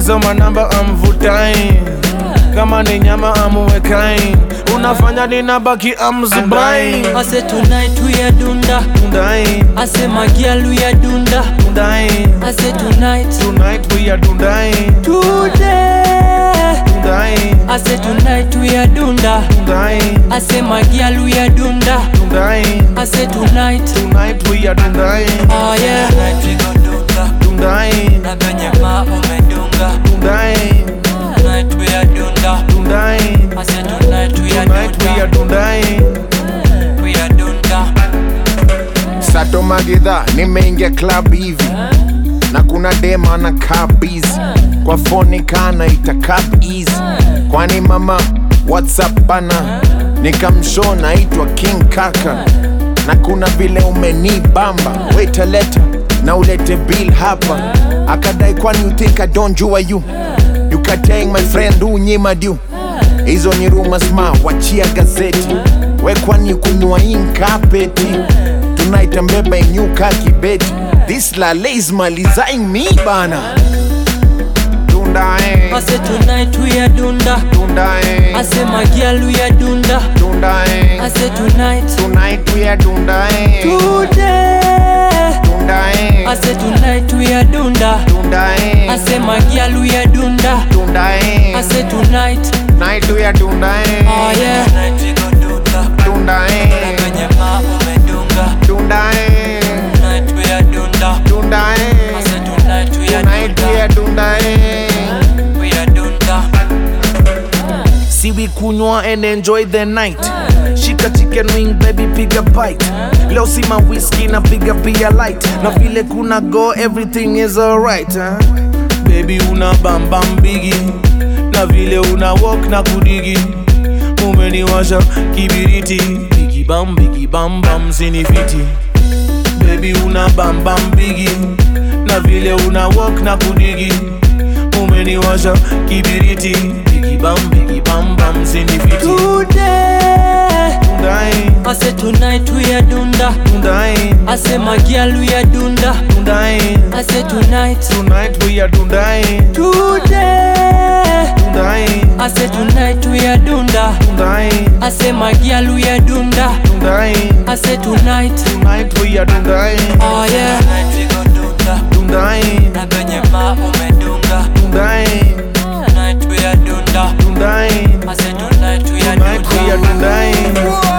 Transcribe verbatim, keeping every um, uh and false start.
umesoma namba amvutain, kama ni nyama amuwekain, unafanya ninabaki amzubain. I say tonight we are dunda, dundain. I say my girl we are dunda, dundain. I say tonight, tonight we are dundain. Today, dundain. I say tonight we are dunda, dundain. I say my girl we are dunda, dundain. I say tonight, tonight we are dundain. Oh yeah, tonight we go dunga, dundain. na kwenye ma umedunga, dundain. tonight we are dunda, dundain. I said tonight we are tonight we are dundain. we are dunda. Sato Magidha nimeingia club hivi na kuna dema na busy kwa phone kana ita cab easy, kwani mama WhatsApp bana nikamshow naitwa King Kaka, na kuna vile umenibamba wait a letter na ulete bill hapa, akadai kwani you think I don't jua you you kateng my friend unyima du, hizo ni rumors ma wachia gazeti, we kwani kunywa inkapeti tonight ambeba inyuka kibeti, this lale is malizaing me bana. Dundain, I say tonight we are dunda, dundain, I say my girl we are dunda, dundain, I say tonight, tonight we are dundain, today, dundain, I say tonight we are dunda, dundain, I say my girl we are dunda, dundain, I say tonight, night we are dundain, oh yeah, Tonight we go dunga, na dundain, kwenye ma umedunga, dundain, tonight we are dunda, I dundain, said tonight we are tonight we are dunda, dundain. we are dunda. See we kunywa and enjoy the night. Shika chicken wing baby piga bite. Leo si ma whiskey na piga beer light. Na vile kuna go everything is alright, huh? Baby una bam bam bigi, na vile una walk na kudigi, umeniwasha kibiriti. Bigi bam bigi bam bam sinifiti. Baby una bam bam bigi, na vile una walk na kudigi, umeniwasha kibiriti. Bigi bam bigi bam bam sinifiti. today, dundain. I say tonight we are dunda, dundain. I say my girl we are dunda, dundain. I say tonight, tonight we are dundain. today, dundain. I say tonight we are dunda, dundain. I say my girl we are dunda, dundain. I say tonight, tonight we are dundain. oh yeah, Tonight we go dunda, dundain. na kwenye ma umedunga, dundain. tonight we are dunda, dundain. I said tonight we are tonight we are dunda. dundain.